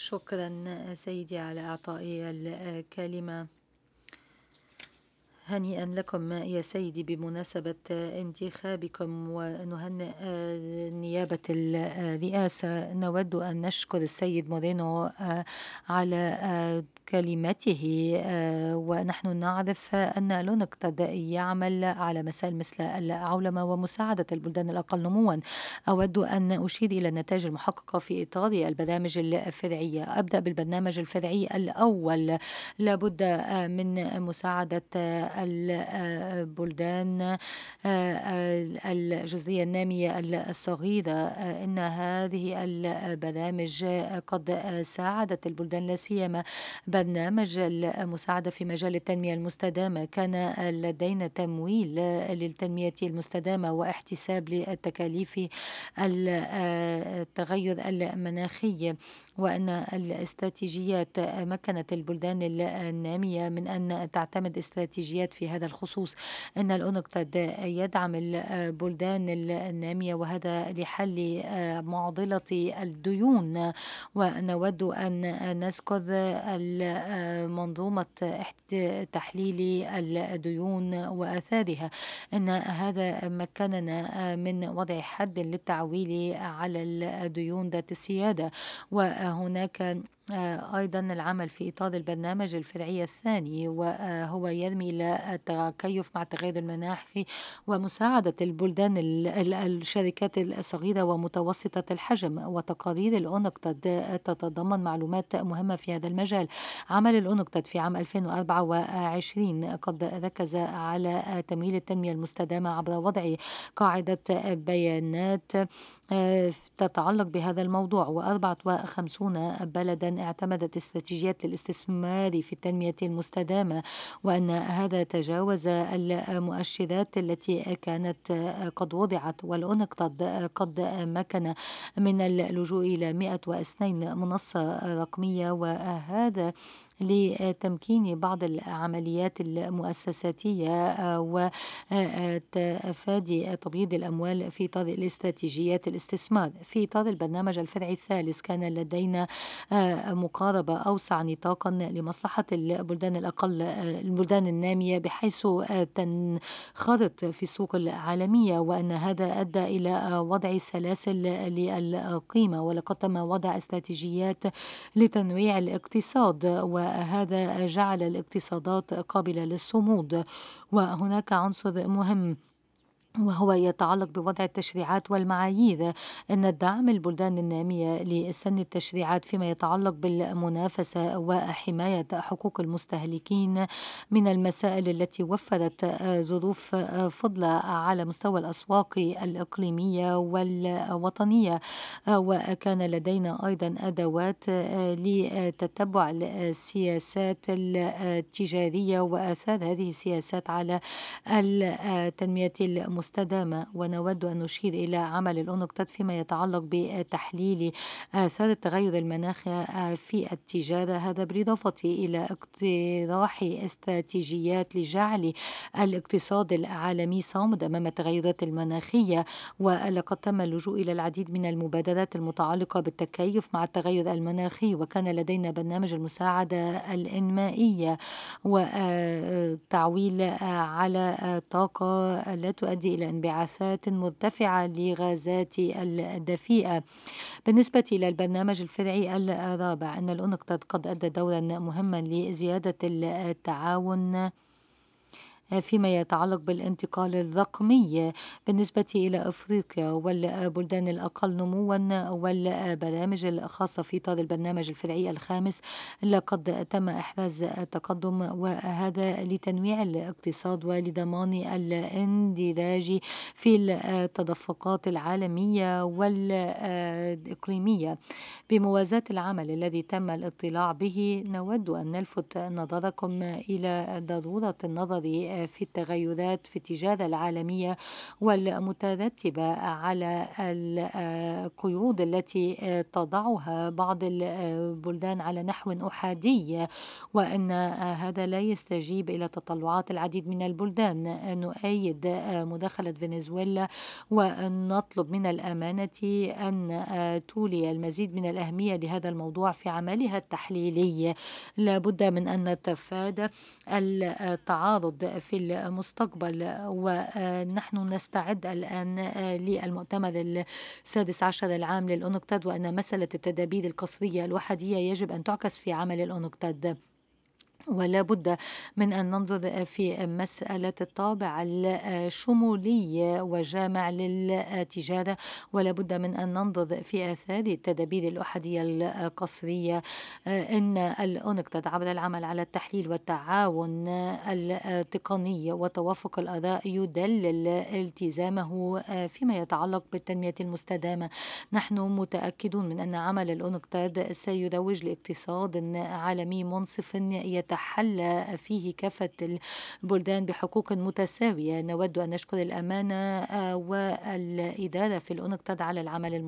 شكرا سيدي على إعطائي الكلمة. هنيئا لكم يا سيدي بمناسبة انتخابكم، ونهنئ نيابة الرئاسة. نود أن نشكر السيد مورينو على كلمته، ونحن نعرف أن لونكتاد يعمل على مسائل مثل العولمة ومساعدة البلدان الأقل نموا. أود أن أشير إلى النتائج المحققة في إطار البرامج الفرعية. أبدأ بالبرنامج الفرعي الأول. لابد من مساعدة البلدان الجزرية النامية الصغيرة. إن هذه البرامج قد ساعدت البلدان، لا سيما برنامج المساعدة في مجال التنمية المستدامة. كان لدينا تمويل للتنمية المستدامة واحتساب للتكاليف التغير المناخي، وأن الاستراتيجيات مكنت البلدان النامية من أن تعتمد استراتيجيات في هذا الخصوص. إن الأونكتاد يدعم البلدان النامية، وهذا لحل معضلة الديون. ونود أن نذكر منظومة تحليل الديون وآثارها. إن هذا مكننا من وضع حد للتعويل على الديون ذات السيادة. وهناك أيضا العمل في إطار البرنامج الفرعي الثاني، وهو يرمي إلى التكيف مع التغير المناخي ومساعدة البلدان الشركات الصغيرة ومتوسطة الحجم. وتقارير الأونكتاد تتضمن معلومات مهمة في هذا المجال. عمل الأونكتاد في عام 2024 قد ركز على تمويل التنمية المستدامة عبر وضع قاعدة بيانات تتعلق بهذا الموضوع. و54 بلدا اعتمدت استراتيجيات للاستثمار في التنمية المستدامة، وأن هذا تجاوز المؤشرات التي كانت قد وضعت. والأونكتاد قد مكن من اللجوء إلى 102 منصة رقمية، وهذا لتمكين بعض العمليات المؤسساتية وتفادي تبييض الأموال في إطار الاستراتيجيات الاستثمار. في إطار البرنامج الفرعي الثالث كان لدينا مقاربة أوسع نطاقا لمصلحة البلدان النامية، بحيث تنخرط في السوق العالمية، وأن هذا أدى إلى وضع سلاسل للقيمة. ولقد تم وضع استراتيجيات لتنويع الاقتصاد، وهذا جعل الاقتصادات قابلة للصمود. وهناك عنصر مهم وهو يتعلق بوضع التشريعات والمعايير. أن الدعم البلدان النامية لسن التشريعات فيما يتعلق بالمنافسة وحماية حقوق المستهلكين من المسائل التي وفرت ظروف فضلة على مستوى الأسواق الإقليمية والوطنية. وكان لدينا أيضا أدوات لتتبع السياسات التجارية وآثار هذه السياسات على التنمية المستدامة. ونود أن نشير إلى عمل الأونكتاد فيما يتعلق بتحليل آثار التغير المناخي في التجارة، هذا بالإضافة إلى اقتراح استراتيجيات لجعل الاقتصاد العالمي صامد أمام التغيرات المناخية. ولقد تم اللجوء إلى العديد من المبادرات المتعلقة بالتكيف مع التغير المناخي، وكان لدينا برنامج المساعدة الإنمائية وتعويل على طاقة لا تؤدي إلى انبعاثات مرتفعة لغازات الدفيئة. بالنسبة إلى البرنامج الفرعي الرابع، أن الأونكتاد قد أدى دورا مهما لزيادة التعاون فيما يتعلق بالانتقال الرقمي بالنسبة إلى أفريقيا والبلدان الأقل نموا والبرامج الخاصة في إطار البرنامج الفرعي الخامس. لقد تم إحراز تقدم، وهذا لتنويع الاقتصاد ولضمان الاندراج في التدفقات العالمية والإقليمية. بموازاة العمل الذي تم الاطلاع به، نود أن نلفت نظركم إلى ضرورة النظر في التغيرات في التجارة العالمية والمترتبة على القيود التي تضعها بعض البلدان على نحو أحادي، وأن هذا لا يستجيب إلى تطلعات العديد من البلدان. نؤيد مداخلة فنزويلا ونطلب من الأمانة أن تولي المزيد من الأهمية لهذا الموضوع في عملها التحليلي. لا بد من أن نتفادى التعارض في المستقبل، ونحن نستعد الآن للمؤتمر السادس عشر العام للأونكتاد، وأن مسألة التدابير القصرية الوحدية يجب أن تعكس في عمل الأونكتاد. ولا بد من أن ننظر في مسألة الطابع الشمولي وجامع للتجارة، ولا بد من أن ننظر في آثار التدابير الأحادية القصرية. إن الأونكتاد عبر العمل على التحليل والتعاون التقني وتوافق الآراء يدلل التزامه فيما يتعلق بالتنمية المستدامة. نحن متأكدون من أن عمل الأونكتاد سيروج لاقتصاد عالمي منصف يتحلى فيه كافة البلدان بحقوق متساوية. نود أن نشكر الأمانة والإدارة في الأونكتاد على العمل